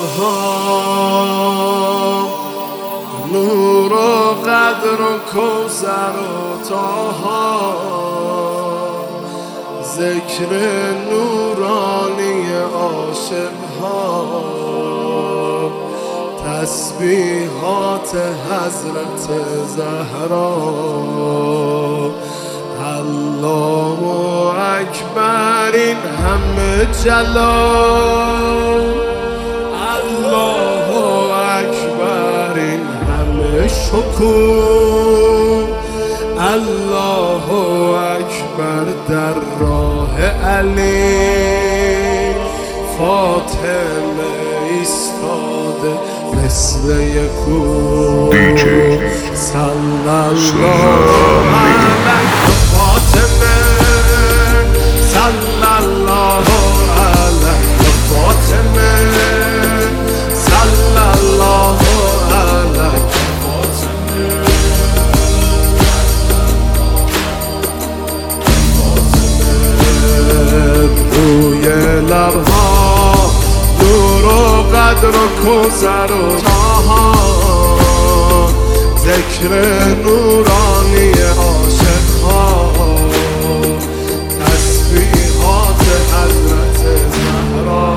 لبها نور و قدر و کوثر و طاها، ذکر نورانی عاشقها، تسبیحات حضرت زهرا. الله اکبر، این همه جلال، الله اکبر، این همه شکوه، الله اکبر در راه علی. فاطمه ایستاده مثل یک کوه، صلی الله علیه فاطمه، صلی الله علیه فاطمه، صلی الله علیه فاطمه. روی لبها نور و قدر و کوثر و طاها، ذکر نورانی عاشقها، تسبیحات حضرت زهرا.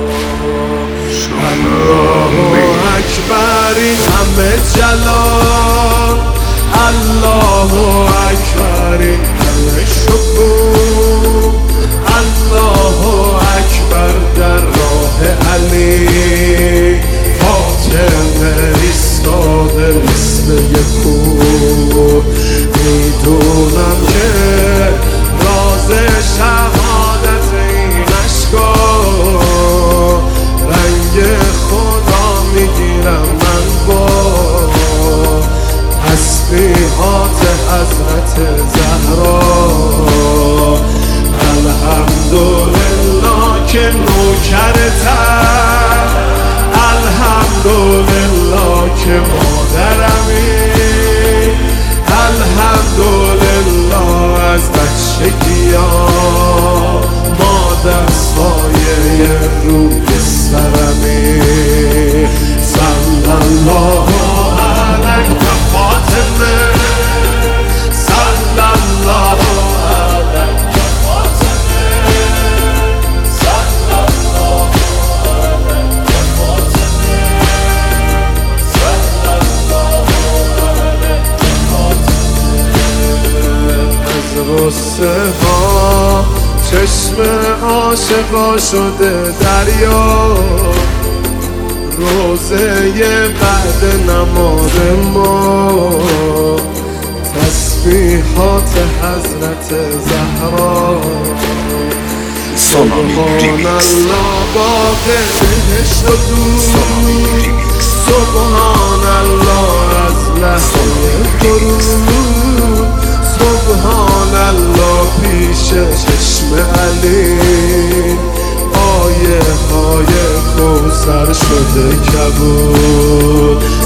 الله اکبر، این همه جلال، الله اکبر، این همه شکوه، الله اکبر در راه علی. فاطمه ایستاده مثل یک کوه، میدونم که راز شهادت این اشکا، رنگ خدا میگیرم من با تسبیحات حضرت زهرا. الحمدلله که نوکرتم، الحمدلله که مادرمی، الحمدلله از بچگی‌ها مادر سایه روی سرمی. صلی الله علیه فاطمه، صلی الله علیه فاطمه، صلی الله علیه فاطمه، صلی الله علیه فاطمه. از غصه ها چشم عاشقا شده دریا، روزه بعد نماز ما، تسبیحات حضرت زهرا. سبحان الله باغ بهشت و دور، سبحان الله از لحظه غروب، سبحان الله پیش چشم علی. آیه های کوثر شده کبود،